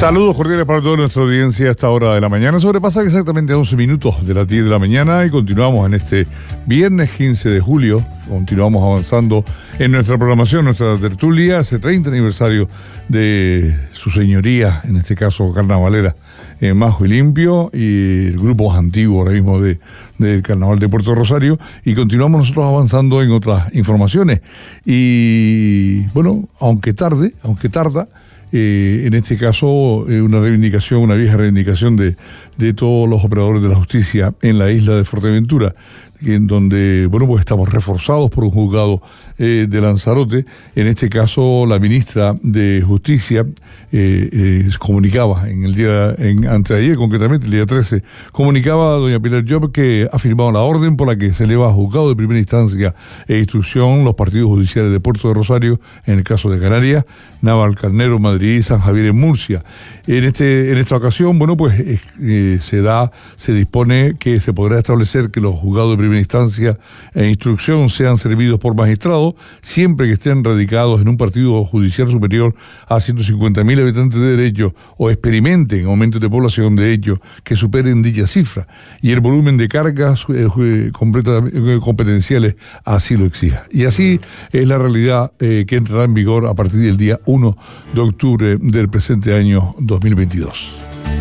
Saludos cordiales para toda nuestra audiencia a esta hora de la mañana. Sobrepasa exactamente 11 minutos de las 10 de la mañana y continuamos en este viernes 15 de julio. Continuamos avanzando en nuestra programación, nuestra tertulia, ese 30 aniversario de su señoría, en este caso carnavalera, Majo y Limpio, y el grupo más antiguo ahora mismo del Carnaval de Puerto Rosario, y continuamos nosotros avanzando en otras informaciones. Y bueno, aunque tarda, en este caso una reivindicación, una vieja reivindicación de todos los operadores de la justicia en la isla de Fuerteventura, en donde, bueno, pues estamos reforzados por un juzgado de Lanzarote. En este caso, la ministra de Justicia comunicaba anteayer, concretamente el día 13, comunicaba a doña Pilar Llop que ha firmado la orden por la que se eleva a juzgado de primera instancia e instrucción los partidos judiciales de Puerto de Rosario, en el caso de Canarias, Navalcarnero, Madrid y San Javier en Murcia. En esta ocasión, bueno, pues se dispone que se podrá establecer que los juzgados de primera instancia e instrucción sean servidos por magistrados siempre que estén radicados en un partido judicial superior a 150.000 habitantes de derecho o experimenten aumentos de población de hecho que superen dicha cifra y el volumen de cargas competenciales así lo exija. Y así es la realidad que entrará en vigor a partir del día 1 de octubre del presente año 2022.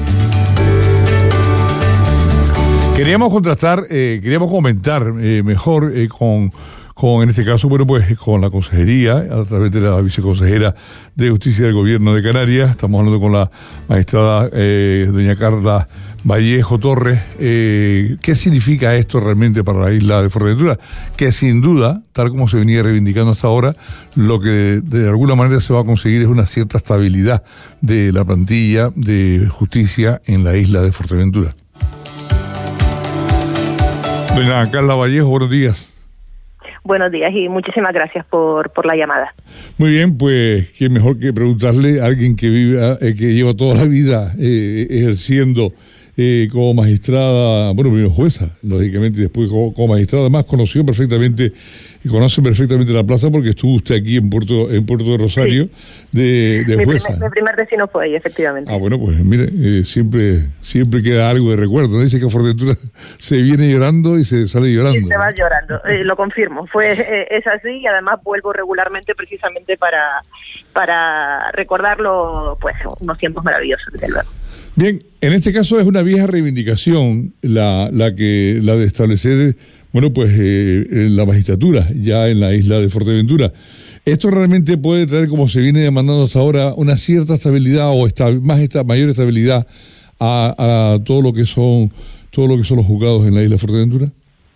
Queríamos comentar mejor con en este caso, bueno, pues con la consejería, a través de la viceconsejera de Justicia del Gobierno de Canarias. Estamos hablando con la magistrada doña Carla Vallejo Torres. ¿Qué significa esto realmente para la isla de Fuerteventura? Que sin duda, tal como se venía reivindicando hasta ahora, lo que de alguna manera se va a conseguir es una cierta estabilidad de la plantilla de justicia en la isla de Fuerteventura. Doña Carla Vallejo, buenos días. Buenos días y muchísimas gracias por la llamada. Muy bien, pues qué mejor que preguntarle a alguien que que lleva toda la vida ejerciendo como magistrada, bueno, primero jueza, lógicamente, y después como magistrada. Además conoce perfectamente la plaza porque estuvo usted aquí en Puerto de Rosario, sí, de jueza. Mi primer destino fue ahí, efectivamente. Ah, bueno, pues mire, siempre queda algo de recuerdo, ¿no? Dice que a Fuerteventura se viene llorando y se sale llorando. Sí, se va llorando, lo confirmo. Es así, y además vuelvo regularmente precisamente para recordarlo, pues, unos tiempos maravillosos, desde luego. Bien, en este caso es una vieja reivindicación la de establecer, bueno, pues la magistratura ya en la isla de Fuerteventura. ¿Esto realmente puede traer, como se viene demandando hasta ahora, una cierta estabilidad o mayor estabilidad a todo lo que son los juzgados en la isla de Fuerteventura?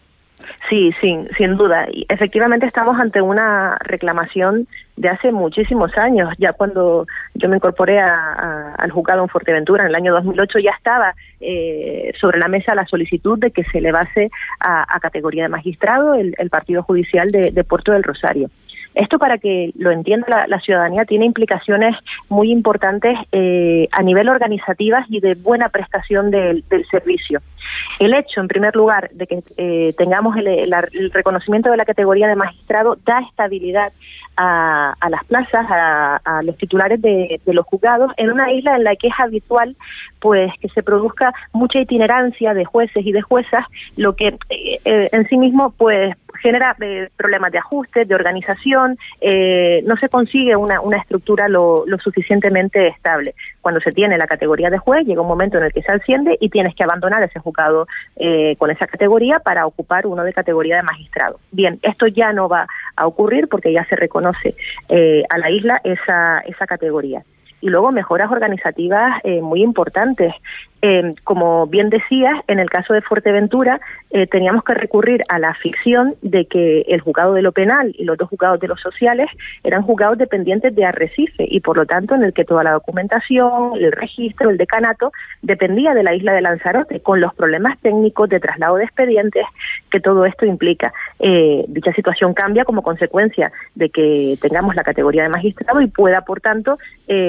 Sí, sin duda. Y efectivamente estamos ante una reclamación de hace muchísimos años. Ya cuando yo me incorporé al juzgado en Fuerteventura en el año 2008 ya estaba sobre la mesa la solicitud de que se elevase a categoría de magistrado el partido judicial de Puerto del Rosario. Esto, para que lo entienda la ciudadanía, tiene implicaciones muy importantes a nivel organizativas y de buena prestación del servicio. El hecho, en primer lugar, de que tengamos el reconocimiento de la categoría de magistrado da estabilidad a las plazas, a los titulares de los juzgados, en una isla en la que es habitual pues que se produzca mucha itinerancia de jueces y de juezas, lo que en sí mismo pues genera problemas de ajuste, de organización, no se consigue una estructura lo suficientemente estable. Cuando se tiene la categoría de juez, llega un momento en el que se asciende y tienes que abandonar ese juzgado con esa categoría para ocupar uno de categoría de magistrado. Bien, esto ya no va a ocurrir porque ya se reconoce a la isla esa categoría. Y luego mejoras organizativas muy importantes. Como bien decías, en el caso de Fuerteventura teníamos que recurrir a la ficción de que el juzgado de lo penal y los dos juzgados de los sociales eran juzgados dependientes de Arrecife y por lo tanto en el que toda la documentación, el registro, el decanato dependía de la isla de Lanzarote, con los problemas técnicos de traslado de expedientes que todo esto implica. Dicha situación cambia como consecuencia de que tengamos la categoría de magistrado y pueda, por tanto,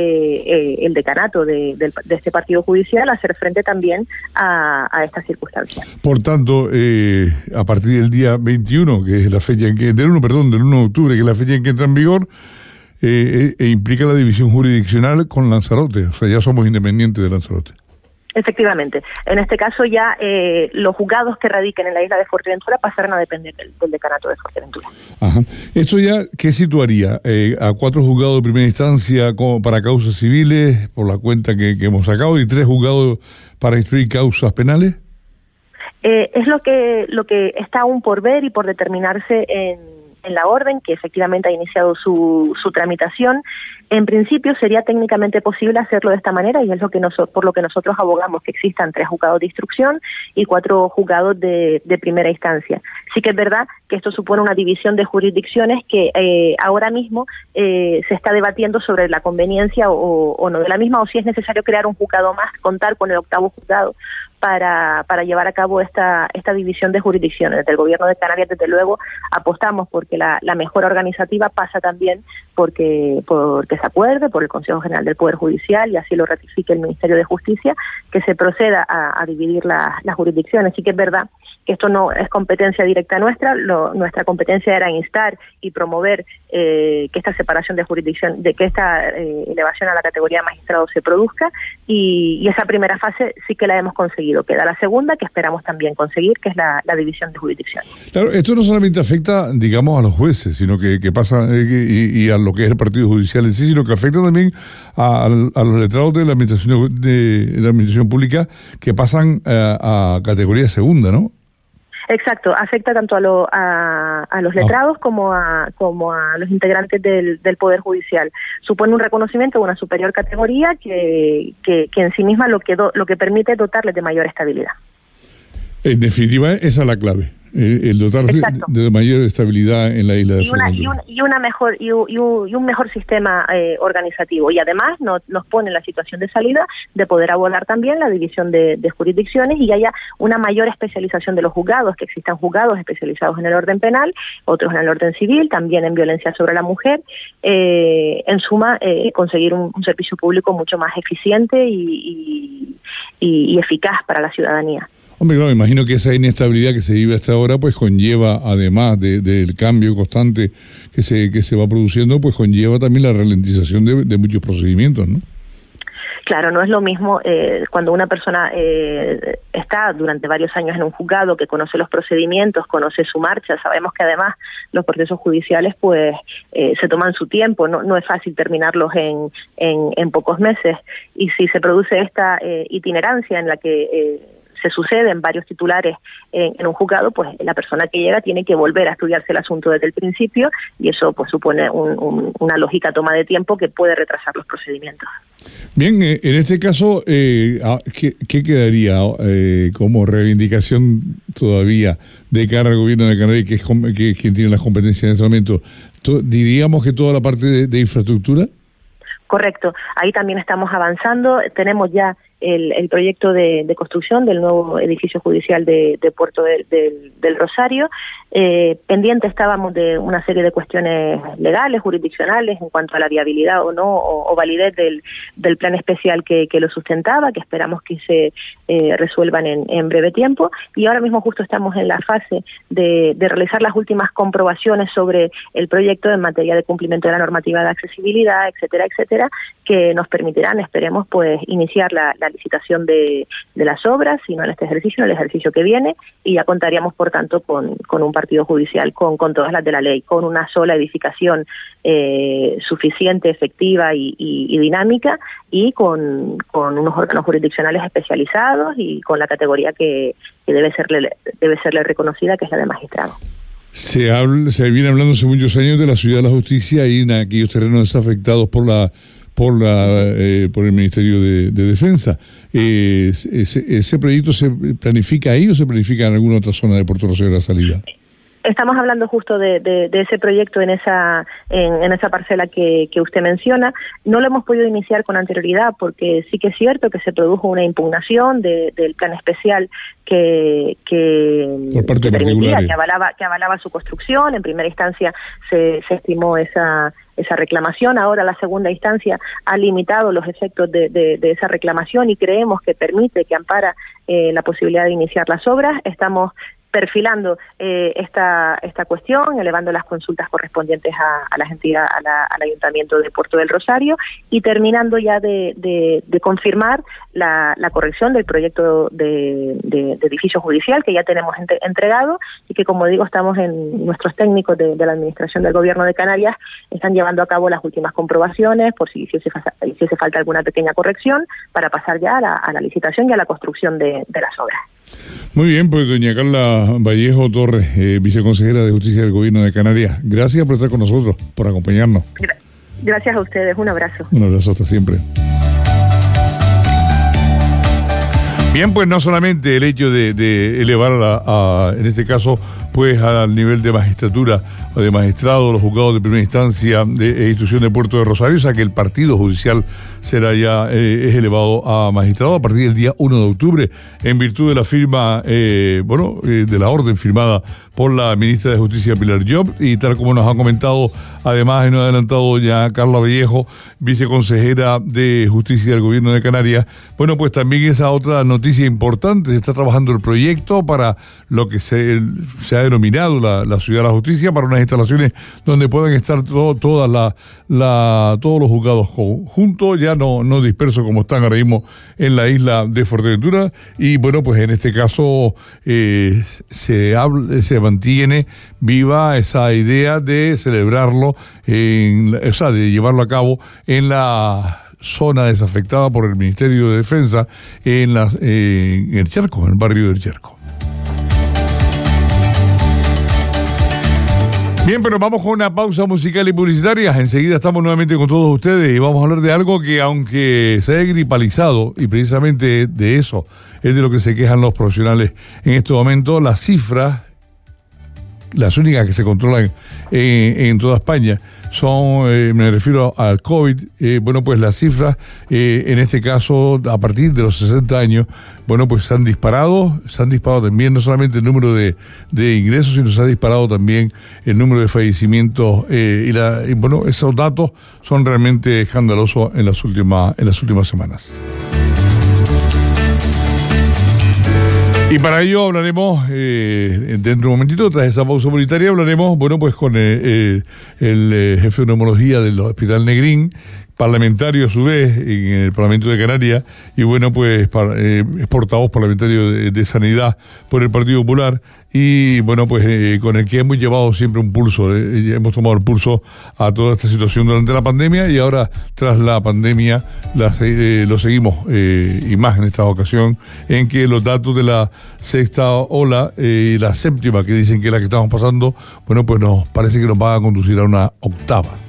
el decanato de este partido judicial hacer frente también a estas circunstancias. Por tanto, a partir del día 21, que es la fecha del 1 de octubre, que es la fecha en que entra en vigor, implica la división jurisdiccional con Lanzarote, o sea, ya somos independientes de Lanzarote. Efectivamente. En este caso ya los juzgados que radiquen en la isla de Fuerteventura pasarán a depender del decanato de Fuerteventura. Ajá. ¿Esto ya qué situaría? ¿A 4 juzgados de primera instancia para causas civiles, por la cuenta que hemos sacado, y 3 juzgados para instruir causas penales? Es lo que está aún por ver y por determinarse en la orden, que efectivamente ha iniciado su tramitación. En principio sería técnicamente posible hacerlo de esta manera y es por lo que nosotros abogamos, que existan 3 juzgados de instrucción y 4 juzgados de primera instancia. Sí que es verdad que esto supone una división de jurisdicciones que ahora mismo se está debatiendo sobre la conveniencia o no de la misma, o si es necesario crear un juzgado más, contar con el 8º juzgado para llevar a cabo esta división de jurisdicciones. Desde el Gobierno de Canarias, desde luego, apostamos porque la mejora organizativa pasa también porque se acuerde por el Consejo General del Poder Judicial y así lo ratifique el Ministerio de Justicia, que se proceda a dividir las jurisdicciones. Sí que es verdad que esto no es competencia directa nuestra, nuestra competencia era instar y promover que esta separación de jurisdicción, de que esta elevación a la categoría de magistrado se produzca, y esa primera fase sí que la hemos conseguido. Queda la segunda, que esperamos también conseguir, que es la división de jurisdicción. Claro, esto no solamente afecta, digamos, a los jueces, sino que pasa y a lo que es el partido judicial en sí, sino que afecta también a los letrados de la administración pública que pasan a categoría segunda, ¿no? Exacto, afecta tanto a los letrados como a los integrantes del Poder Judicial. Supone un reconocimiento de una superior categoría que en sí misma lo que permite dotarles de mayor estabilidad. En definitiva, esa es la clave. El dotarse de mayor estabilidad en la isla de Fuerteventura. Y un mejor sistema organizativo. Y además nos pone en la situación de salida de poder abordar también la división de jurisdicciones y haya una mayor especialización de los juzgados, que existan juzgados especializados en el orden penal, otros en el orden civil, también en violencia sobre la mujer. En suma, conseguir un servicio público mucho más eficiente y eficaz para la ciudadanía. Hombre, claro, me imagino que esa inestabilidad que se vive hasta ahora, pues conlleva, además del cambio constante que se va produciendo, pues conlleva también la ralentización de muchos procedimientos, ¿no? Claro, no es lo mismo cuando una persona está durante varios años en un juzgado, que conoce los procedimientos, conoce su marcha. Sabemos que además los procesos judiciales pues se toman su tiempo, no es fácil terminarlos en pocos meses. Y si se produce esta itinerancia en la que se suceden varios titulares en un juzgado, pues la persona que llega tiene que volver a estudiarse el asunto desde el principio y eso pues supone una lógica toma de tiempo que puede retrasar los procedimientos. Bien, en este caso, ¿qué quedaría como reivindicación todavía de cara al gobierno de Canarias, que es quien tiene las competencias en este momento? ¿Diríamos que toda la parte de infraestructura? Correcto, ahí también estamos avanzando, tenemos ya el proyecto de construcción del nuevo edificio judicial de Puerto del Rosario. Pendiente estábamos de una serie de cuestiones legales, jurisdiccionales, en cuanto a la viabilidad o no, o validez del plan especial que lo sustentaba, que esperamos que se resuelvan en breve tiempo. Y ahora mismo justo estamos en la fase de realizar las últimas comprobaciones sobre el proyecto en materia de cumplimiento de la normativa de accesibilidad, etcétera, etcétera, que nos permitirán, esperemos, pues iniciar la licitación de las obras, si no en este ejercicio, en el ejercicio que viene, y ya contaríamos, por tanto, con un partido judicial con todas las de la ley, con una sola edificación suficiente, efectiva y dinámica, y con unos órganos jurisdiccionales especializados y con la categoría que debe serle reconocida, que es la de magistrado. Se viene hablando hace muchos años de la Ciudad de la Justicia y en aquellos terrenos desafectados por el Ministerio de Defensa. ¿Ese proyecto se planifica ahí o se planifica en alguna otra zona de Puerto Rosario de la salida? Estamos hablando justo de ese proyecto en esa parcela que usted menciona. No lo hemos podido iniciar con anterioridad porque sí que es cierto que se produjo una impugnación del plan especial que permitía, que avalaba su construcción. En primera instancia se estimó esa reclamación. Ahora la segunda instancia ha limitado los efectos de esa reclamación y creemos que permite, que ampara la posibilidad de iniciar las obras. Estamos perfilando esta cuestión, elevando las consultas correspondientes a las entidades, al Ayuntamiento de Puerto del Rosario, y terminando ya de confirmar la corrección del proyecto de edificio judicial que ya tenemos entregado, y que, como digo, nuestros técnicos de la Administración del Gobierno de Canarias están llevando a cabo las últimas comprobaciones por si hiciese falta alguna pequeña corrección, para pasar ya a la licitación y a la construcción de las obras. Muy bien, pues doña Carla Vallejo Torres, viceconsejera de Justicia del Gobierno de Canarias, gracias por estar con nosotros, por acompañarnos. Gracias a ustedes, un abrazo. Un abrazo, hasta siempre. Bien, pues no solamente el hecho de elevar en este caso, pues al nivel de magistratura o de magistrado, los juzgados de primera instancia de instrucción de Puerto de Rosario, o sea que el partido judicial será ya es elevado a magistrado a partir del día 1 de octubre, en virtud de la firma, de la orden firmada por la ministra de Justicia Pilar Llop, y tal como nos ha comentado además y nos ha adelantado ya Carla Vallejo, viceconsejera de Justicia del Gobierno de Canarias, bueno, pues también esa otra noticia importante: se está trabajando el proyecto para lo que se ha denominado la Ciudad de la Justicia, para unas instalaciones donde puedan estar todos los juzgados juntos, ya no dispersos como están ahora mismo en la isla de Fuerteventura. Y bueno, pues en este caso se mantiene viva esa idea de celebrarlo, de llevarlo a cabo en la zona desafectada por el Ministerio de Defensa, en el Charco, en el barrio del Charco. Bien, pero vamos con una pausa musical y publicitaria. Enseguida estamos nuevamente con todos ustedes y vamos a hablar de algo que, aunque se haya gripalizado, y precisamente de eso es de lo que se quejan los profesionales en este momento, las cifras, las únicas que se controlan en toda España, son, me refiero al COVID, pues las cifras, en este caso, a partir de los 60 años, pues se han disparado también, no solamente el número de ingresos, sino se ha disparado también el número de fallecimientos, y esos datos son realmente escandalosos en las últimas semanas. Y para ello hablaremos, dentro de un momentito, tras esa pausa voluntaria, hablaremos, pues con el jefe de neumología del Hospital Negrín, parlamentario a su vez en el Parlamento de Canarias, y pues es portavoz parlamentario de Sanidad por el Partido Popular, y pues con el que hemos llevado siempre un pulso, hemos tomado el pulso a toda esta situación durante la pandemia, y ahora tras la pandemia lo seguimos, y más en esta ocasión, en que los datos de la sexta ola y la séptima, que dicen que es la que estamos pasando, pues nos parece que nos va a conducir a una octava.